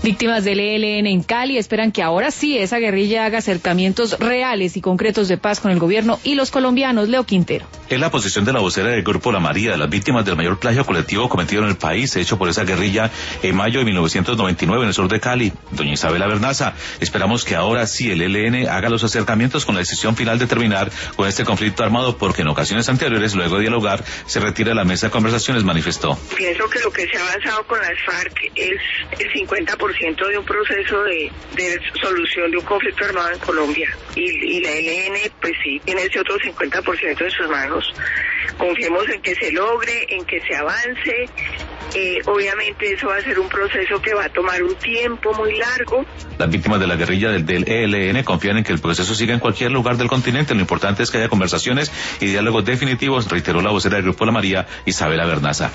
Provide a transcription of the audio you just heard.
Víctimas del ELN en Cali esperan que ahora sí esa guerrilla haga acercamientos reales y concretos de paz con el gobierno y los colombianos. Leo Quintero. Es la posición de la vocera del Grupo La María, de las víctimas del mayor plagio colectivo cometido en el país, hecho por esa guerrilla en mayo de 1999 en el sur de Cali. Doña Isabela Bernaza, esperamos que ahora sí el ELN haga los acercamientos con la decisión final de terminar con este conflicto armado, porque en ocasiones anteriores, luego de dialogar, se retira de la mesa de conversaciones, manifestó. Pienso que lo que se ha avanzado con las FARC es el 50% de un proceso de solución de un conflicto armado en Colombia. Y la ELN, pues sí, tiene ese otro 50% en sus manos. Confiemos en que se logre, en que se avance. Obviamente eso va a ser un proceso que va a tomar un tiempo muy largo. Las víctimas de la guerrilla del ELN confían en que el proceso siga en cualquier lugar del continente. Lo importante es que haya conversaciones y diálogos definitivos, reiteró la vocera del Grupo La María, Isabela Bernaza.